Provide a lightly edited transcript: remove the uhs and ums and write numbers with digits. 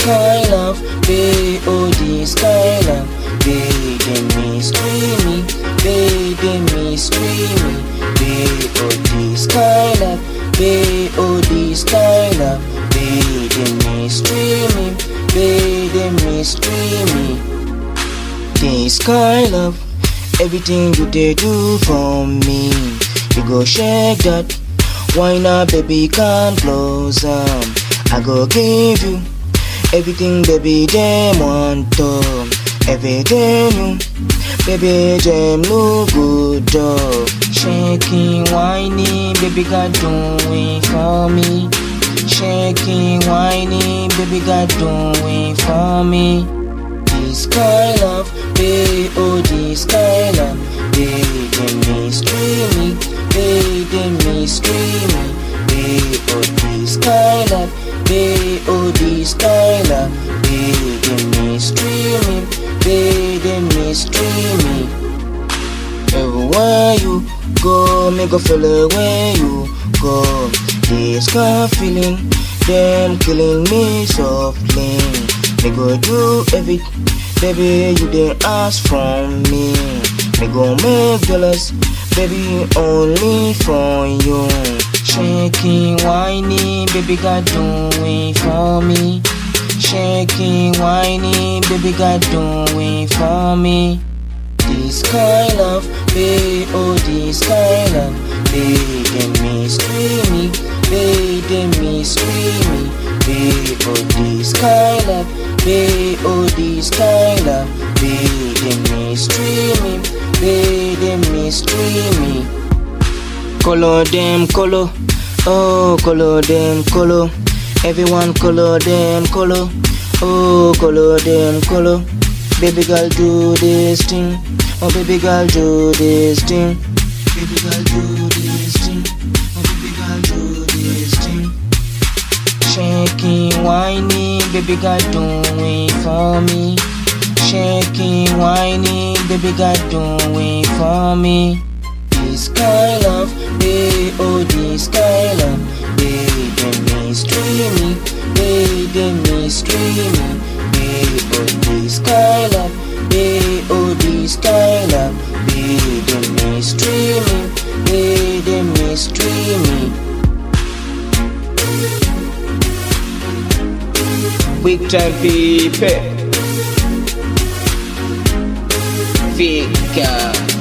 Skylove, B.O.D. Skylove, B.D. streaming, B.D. streaming, B.O.D. Skylove, B.O.D. Skylove, B.D. streaming, B.D. streaming. The Skylove, everything you did do for me, you go shake that. Why not, baby, can't close I go give you everything, baby, them want to. Everything you, baby, them look good though. Shaking, whining, baby, God doing for me. Shaking, whining, baby, God doing for me. The Skylove, B.O.D. Skylove, B.D. streaming, B.D. streaming, B.O.D. Skylove, B.O.D. Skylove, B.D. streaming, B.D. streaming. Everywhere you go, me go feel the way you go. This car feeling, them killing me softly. Me go do everything, baby, you didn't ask from me. Me go make dollars, baby, only for you. Shaking, whining, baby, God doing for me. Shaking, whining, baby, God doing for me. The Skylove, B.O.D. Skylove, B.D. streaming, B.D. streaming, B.O.D. Skylove, B.O.D. Skylove, B.D. streaming, B.D. streaming. Color them color, oh color them color. Everyone color them color, oh color them color. Baby girl do this thing, oh baby girl do this thing. Baby girl do this thing, oh baby girl do this thing. Shaking, whining, baby girl doing for me. Shaking, whining, baby girl doing for me. The Skylove, B.O.D. Skylove, B.D. streaming, B.D. streaming, B.O.D. Skylove, B.O.D. Skylove, B.D. streaming, B.D. streaming. Big time people, figure.